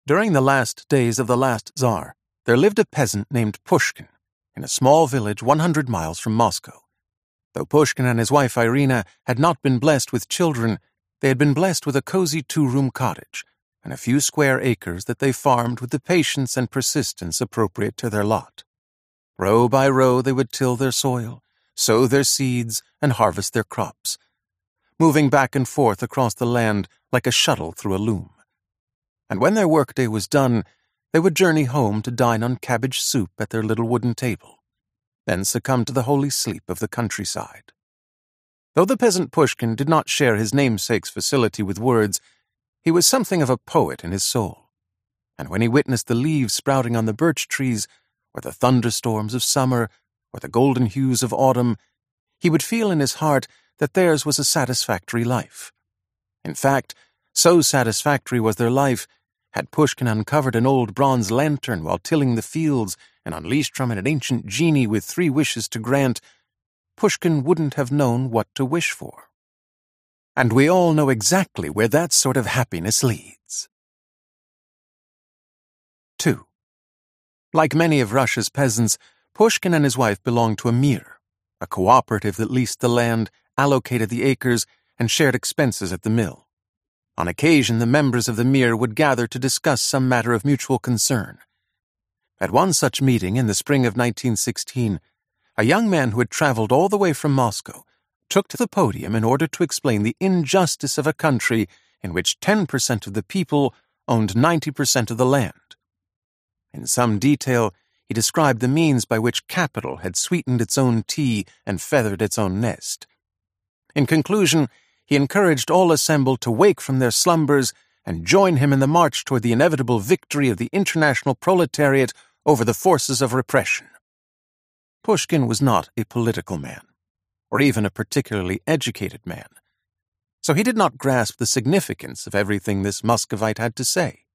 During the last days of the last Tsar, there lived a peasant named Pushkin in a small village 100 miles from Moscow. Though Pushkin and his wife Irina had not been blessed with children, they had been blessed with a cozy 2-room cottage and a few square acres that they farmed with the patience and persistence appropriate to their lot. Row by row they would till their soil, sow their seeds, and harvest their crops, moving back and forth across the land like a shuttle through a loom. And when their workday was done, they would journey home to dine on cabbage soup at their little wooden table, then succumb to the holy sleep of the countryside. Though the peasant Pushkin did not share his namesake's facility with words, he was something of a poet in his soul. And when he witnessed the leaves sprouting on the birch trees, or the thunderstorms of summer, or the golden hues of autumn, he would feel in his heart that theirs was a satisfactory life. In fact, so satisfactory was their life, had Pushkin uncovered an old bronze lantern while tilling the fields and unleashed from it an ancient genie with 3 wishes to grant, Pushkin wouldn't have known what to wish for. And we all know exactly where that sort of happiness leads. 2. Like many of Russia's peasants, Pushkin and his wife belonged to a mir, a cooperative that leased the land, allocated the acres, and shared expenses at the mill. On occasion, the members of the mir would gather to discuss some matter of mutual concern. At one such meeting in the spring of 1916, a young man who had traveled all the way from Moscow took to the podium in order to explain the injustice of a country in which 10% of the people owned 90% of the land. In some detail, he described the means by which capital had sweetened its own tea and feathered its own nest. In conclusion, he encouraged all assembled to wake from their slumbers and join him in the march toward the inevitable victory of the international proletariat over the forces of repression. Pushkin was not a political man, or even a particularly educated man, so he did not grasp the significance of everything this Muscovite had to say.